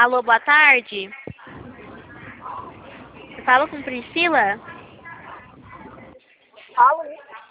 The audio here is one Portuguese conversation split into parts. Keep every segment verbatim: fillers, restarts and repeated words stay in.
Alô, boa tarde. Eu falo com Priscila? Alô?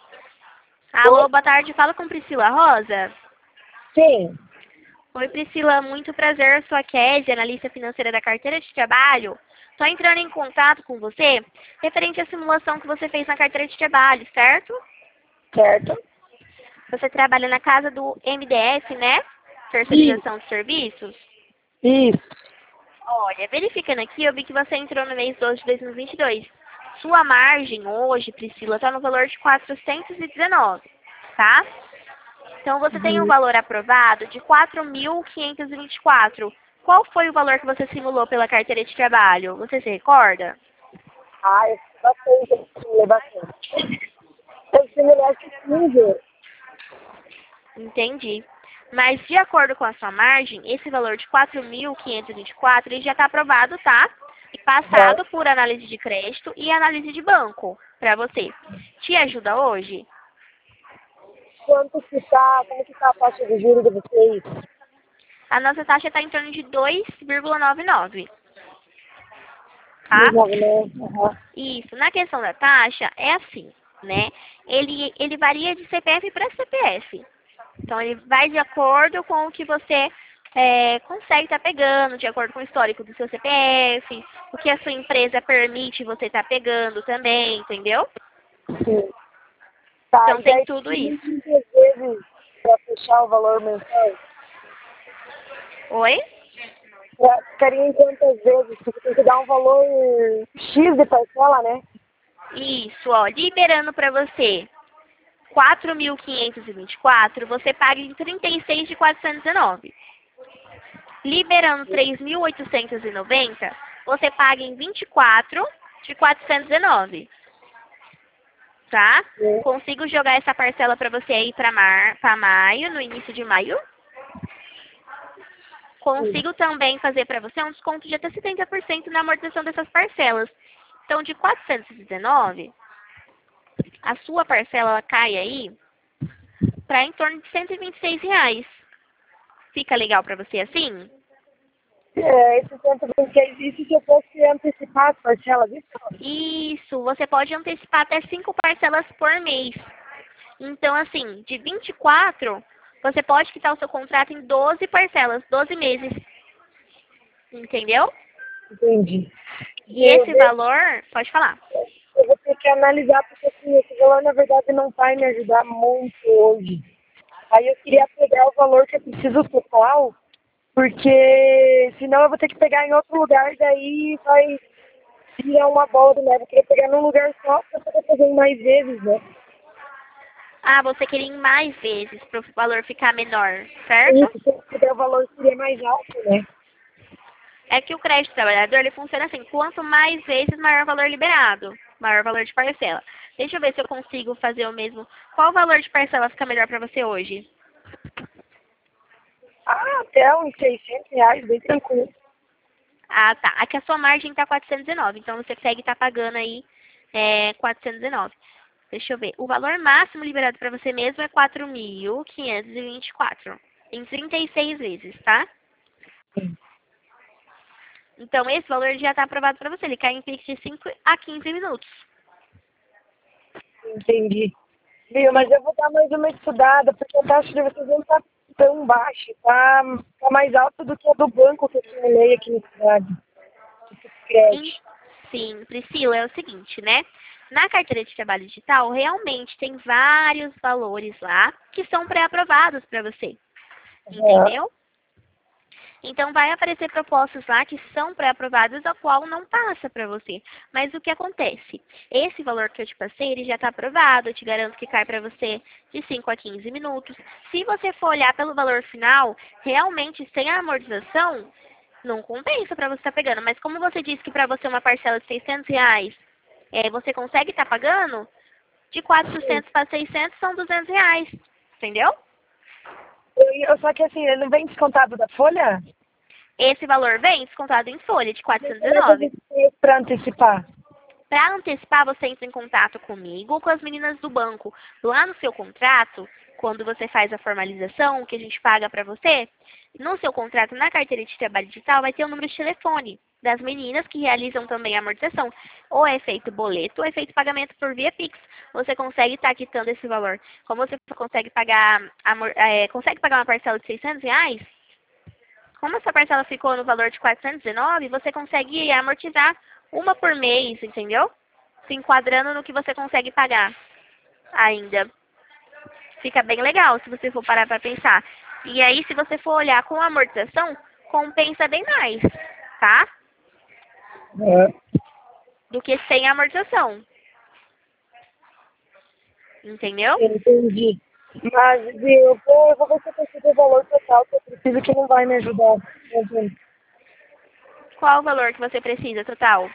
Alô, boa tarde. Falo com Priscila Rosa? Sim. Oi, Priscila. Muito prazer. Eu sou a Kézia, analista financeira da carteira de trabalho. Estou entrando em contato com você referente à simulação que você fez na carteira de trabalho, certo? Certo. Você trabalha na casa do M D F, né? Terceirização de serviços? Isso. Olha, verificando aqui, eu vi que você entrou no mês doze de dois mil e vinte e dois. Sua margem hoje, Priscila, está no valor de quatrocentos e dezenove, tá? Então, você tem um Uhum. valor aprovado de quatro mil quinhentos e vinte e quatro. Qual foi o valor que você simulou pela carteira de trabalho? Você se recorda? Ah, eu fiz bastante, eu simulei bastante. Eu simulei acho que quinze. Entendi. Mas, de acordo com a sua margem, esse valor de quatro mil quinhentos e vinte e quatro ele já está aprovado, tá? E Né? passado por análise de crédito e análise de banco para você. Te ajuda hoje? Quanto que tá, como que tá a taxa de juros de vocês? A nossa taxa está em torno de dois vírgula noventa e nove, tá? Não, né? Aham. Isso. Na questão da taxa, é assim, né? Ele, ele varia de C P F para C P F. Então, ele vai de acordo com o que você é, consegue estar pegando, de acordo com o histórico do seu C P F, o que a sua empresa permite você estar pegando também, entendeu? Sim. Tá, Então, e tem daí tudo isso. muitas vezes para fechar o valor mensal, Oi? pra, ficaria em quantas vezes? Porque tem que dar um valor X de parcela, né? Isso, ó, liberando para você quatro mil quinhentos e vinte e quatro, você paga em trinta e seis de quatrocentos e dezenove. Liberando três mil oitocentos e noventa, você paga em vinte e quatro de quatrocentos e dezenove. Tá? Sim. Consigo jogar essa parcela para você aí para mar, para maio, no início de maio. Sim. Consigo também fazer para você um desconto de até setenta por cento na amortização dessas parcelas. Então, de quatrocentos e dezenove, a sua parcela ela cai aí para em torno de cento e vinte e seis reais. Fica legal para você assim? É, esse cento e vinte e seis, isso se eu fosse antecipar as parcelas, isso? Isso, você pode antecipar até cinco parcelas por mês. Então, assim, de vinte e quatro, você pode quitar o seu contrato em doze parcelas, doze meses. Entendeu? Entendi. E Eu, esse ve- valor, pode falar. eu vou ter que analisar, porque assim, esse valor na verdade não vai me ajudar muito hoje. Aí eu queria pegar o valor que eu preciso total, porque senão eu vou ter que pegar em outro lugar, daí vai virar uma bola de neve. Eu queria pegar num lugar só para poder fazer em mais vezes, né? Ah, você queria ir mais vezes para o valor ficar menor, certo? Isso, se eu pegar o valor seria mais alto, né? É que o crédito trabalhador, ele funciona assim, quanto mais vezes, maior valor liberado, maior valor de parcela. Deixa eu ver se eu consigo fazer o mesmo. Qual o valor de parcela fica melhor para você hoje? Ah, até uns seiscentos reais, bem tranquilo. Ah, tá. Aqui a sua margem está quatrocentos e dezenove, então você consegue estar pagando aí é, quatrocentos e dezenove. Deixa eu ver. O valor máximo liberado para você mesmo é quatro mil quinhentos e vinte e quatro, em trinta e seis vezes, tá? Então, esse valor já está aprovado para você. Ele cai em Pix de cinco a quinze minutos. Entendi. Viu, mas eu vou dar mais uma estudada, porque a taxa de vocês não tá tão baixa, tá, tá mais alta do que a do banco que eu simulei aqui na cidade, de Em- crédito. Sim, Priscila, é o seguinte, né? Na carteira de trabalho digital, realmente tem vários valores lá que são pré-aprovados para você. Aham. Entendeu? Então, vai aparecer propostas lá que são pré-aprovadas, a qual não passa para você. Mas o que acontece? Esse valor que eu te passei, ele já está aprovado. Eu te garanto que cai para você de cinco a quinze minutos. Se você for olhar pelo valor final, realmente sem a amortização, não compensa para você estar pegando. Mas como você disse que para você uma parcela de seiscentos reais, é, você consegue estar pagando, de quatrocentos para seiscentos são duzentos reais. Entendeu? Eu, eu- só que assim, ele não vem descontado da folha? Esse valor vem descontado em folha de Como é que a quatrocentos e dezenove. gente fez para antecipar? Para antecipar, você entra em contato comigo ou com as meninas do banco. Lá no seu contrato, quando você faz a formalização, que a gente paga para você, no seu contrato, na carteira de trabalho digital, vai ter o número de telefone das meninas que realizam também a amortização. Ou é feito boleto, ou é feito pagamento por via Pix. Você consegue estar quitando esse valor. Como você consegue pagar, amor, é, consegue pagar uma parcela de seiscentos reais, como essa parcela ficou no valor de quatrocentos e dezenove, você consegue amortizar uma por mês, entendeu? Se enquadrando no que você consegue pagar ainda. Fica bem legal se você for parar para pensar. E aí, se você for olhar com a amortização, compensa bem mais, tá? É. Do que sem amortização. Entendeu? Entendi. Mas Vi, eu vou, eu vou ver se eu consigo o valor total que eu preciso, que não vai me ajudar. Qual o valor que você precisa, total?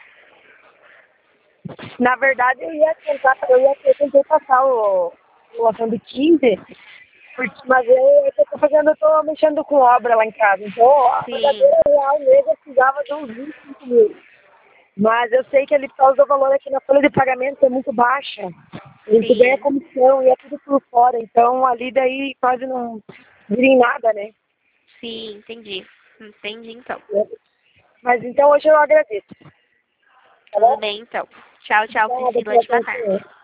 Na verdade, eu ia tentar, eu ia eu tentei passar o simulação de quinze, porque, mas eu, eu tô fazendo, eu tô mexendo com obra lá em casa. Então, a Sim, verdadeira real mesmo eu precisava de uns vinte e cinco mil. Mas eu sei que ele, por causa do valor aqui na folha de pagamento é muito baixa. A gente ganha sim, comissão e é tudo por fora. Então ali daí quase não vira em nada, né? sim, entendi. Entendi, então. Mas então hoje eu agradeço. Tá Tudo bom? bem, então. Tchau, tchau, Obrigada Priscila. pela Ótima tarde. atenção.